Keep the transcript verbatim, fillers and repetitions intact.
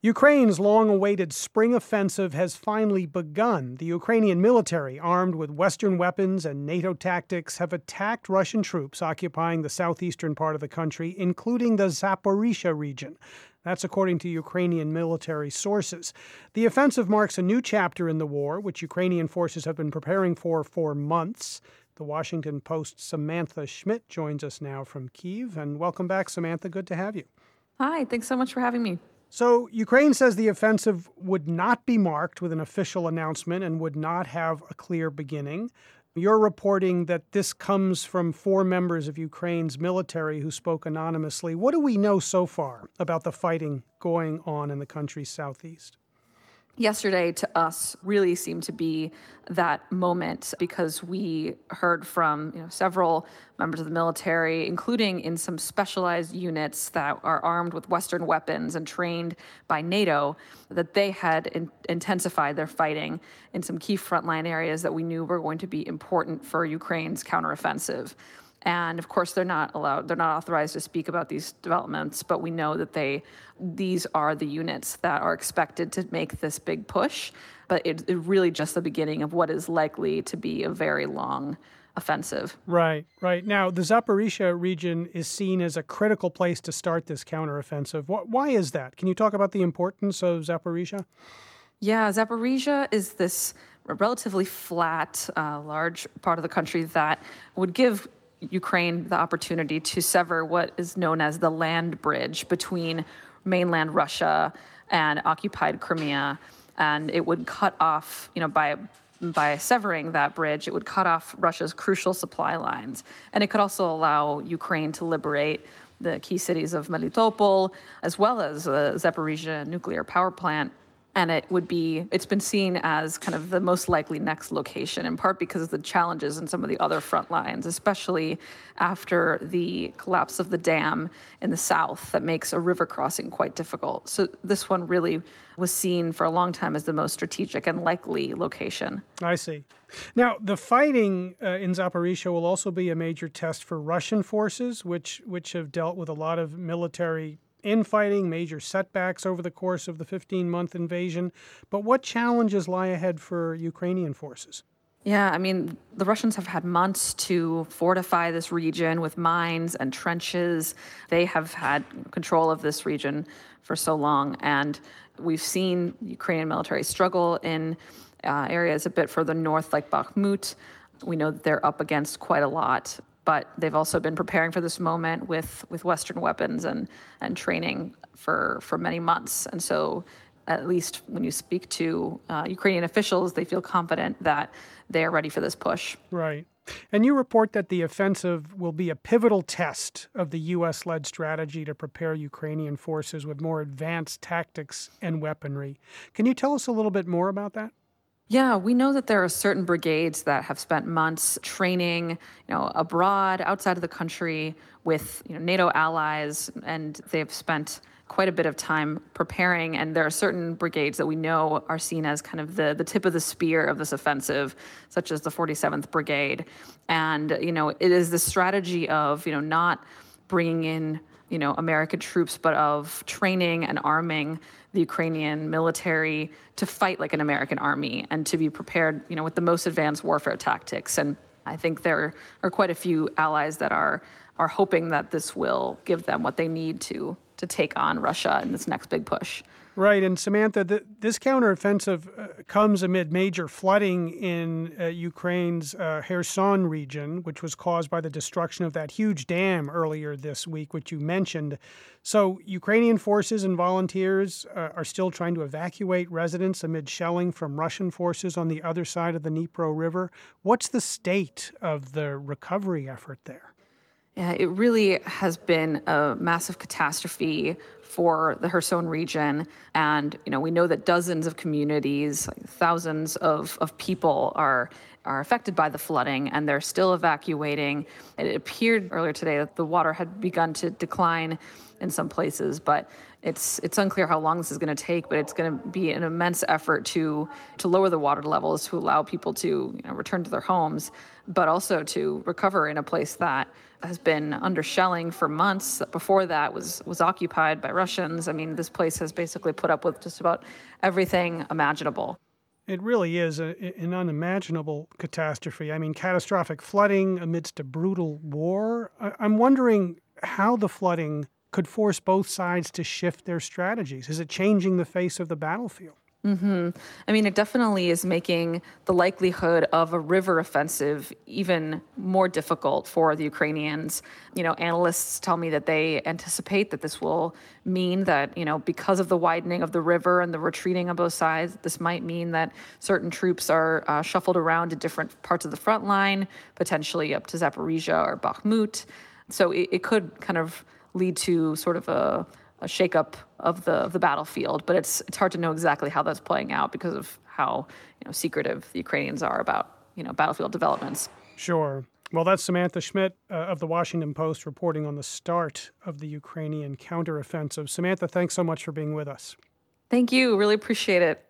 Ukraine's long-awaited spring offensive has finally begun. The Ukrainian military, armed with Western weapons and NATO tactics, have attacked Russian troops occupying the southeastern part of the country, including the Zaporizhzhia region. That's according to Ukrainian military sources. The offensive marks a new chapter in the war, which Ukrainian forces have been preparing for for months. The Washington Post's Samantha Schmidt joins us now from Kyiv. And welcome back, Samantha. Good to have you. Hi, thanks so much for having me. So Ukraine says the offensive would not be marked with an official announcement and would not have a clear beginning. You're reporting that this comes from four members of Ukraine's military who spoke anonymously. What do we know so far about the fighting going on in the country's southeast? Yesterday to us really seemed to be that moment because we heard from you know, several members of the military, including in some specialized units that are armed with Western weapons and trained by NATO, that they had in- intensified their fighting in some key frontline areas that we knew were going to be important for Ukraine's counteroffensive. And of course, they're not allowed, they're not authorized to speak about these developments, but we know that they, these are the units that are expected to make this big push. But it's it really just the beginning of what is likely to be a very long offensive. Right, right. Now, the Zaporizhzhia region is seen as a critical place to start this counteroffensive. Why is that? Can you talk about the importance of Zaporizhzhia? Yeah, Zaporizhzhia is this relatively flat, uh, large part of the country that would give Ukraine the opportunity to sever what is known as the land bridge between mainland Russia and occupied Crimea. And it would cut off, you know, by by severing that bridge, it would cut off Russia's crucial supply lines. And it could also allow Ukraine to liberate the key cities of Melitopol, as well as the Zaporizhzhia nuclear power plant. And it would be, it's been seen as kind of the most likely next location, in part because of the challenges in some of the other front lines, especially after the collapse of the dam in the south that makes a river crossing quite difficult. So this one really was seen for a long time as the most strategic and likely location. I see. Now, the fighting uh, in Zaporizhzhia will also be a major test for Russian forces, which which have dealt with a lot of military infighting, major setbacks over the course of the fifteen-month invasion. But what challenges lie ahead for Ukrainian forces? Yeah, I mean, the Russians have had months to fortify this region with mines and trenches. They have had control of this region for so long. And we've seen Ukrainian military struggle in uh, areas a bit further north, like Bakhmut. We know that they're up against quite a lot. But they've also been preparing for this moment with, with Western weapons and, and training for, for many months. And so at least when you speak to uh, Ukrainian officials, they feel confident that they are ready for this push. Right. And you report that the offensive will be a pivotal test of the U S-led strategy to prepare Ukrainian forces with more advanced tactics and weaponry. Can you tell us a little bit more about that? Yeah, we know that there are certain brigades that have spent months training, you know, abroad, outside of the country with, you know, NATO allies, and they've spent quite a bit of time preparing. And there are certain brigades that we know are seen as kind of the, the tip of the spear of this offensive, such as the forty-seventh Brigade. And, you know, it is the strategy of, you know, not bringing in, you know, American troops, but of training and arming the Ukrainian military to fight like an American army and to be prepared, you know, with the most advanced warfare tactics. And I think there are quite a few allies that are are hoping that this will give them what they need to to take on Russia in this next big push. Right. And Samantha, the, this counteroffensive uh, comes amid major flooding in uh, Ukraine's uh, Kherson region, which was caused by the destruction of that huge dam earlier this week, which you mentioned. So Ukrainian forces and volunteers uh, are still trying to evacuate residents amid shelling from Russian forces on the other side of the Dnipro River. What's the state of the recovery effort there? Yeah, it really has been a massive catastrophe for the Kherson region. And, you know, we know that dozens of communities, like thousands of, of people are are affected by the flooding, and they're still evacuating. It appeared earlier today that the water had begun to decline in some places, but it's it's unclear how long this is going to take. But it's going to be an immense effort to to lower the water levels to allow people to you know, return to their homes, but also to recover in a place that has been under shelling for months. Before that was was occupied by Russians. I mean, this place has basically put up with just about everything imaginable. It really is a, an unimaginable catastrophe. I mean, catastrophic flooding amidst a brutal war. I, I'm wondering how the flooding could force both sides to shift their strategies. Is it changing the face of the battlefield? Mm-hmm. I mean, it definitely is making the likelihood of a river offensive even more difficult for the Ukrainians. You know, analysts tell me that they anticipate that this will mean that, you know, because of the widening of the river and the retreating on both sides, this might mean that certain troops are uh, shuffled around to different parts of the front line, potentially up to Zaporizhia or Bakhmut. So it, it could kind of lead to sort of a a shakeup of the of the battlefield, but it's it's hard to know exactly how that's playing out because of how you know secretive the Ukrainians are about you know battlefield developments. Sure. Well, that's Samantha Schmidt uh, of the Washington Post reporting on the start of the Ukrainian counteroffensive. Samantha, thanks so much for being with us. Thank you. Really appreciate it.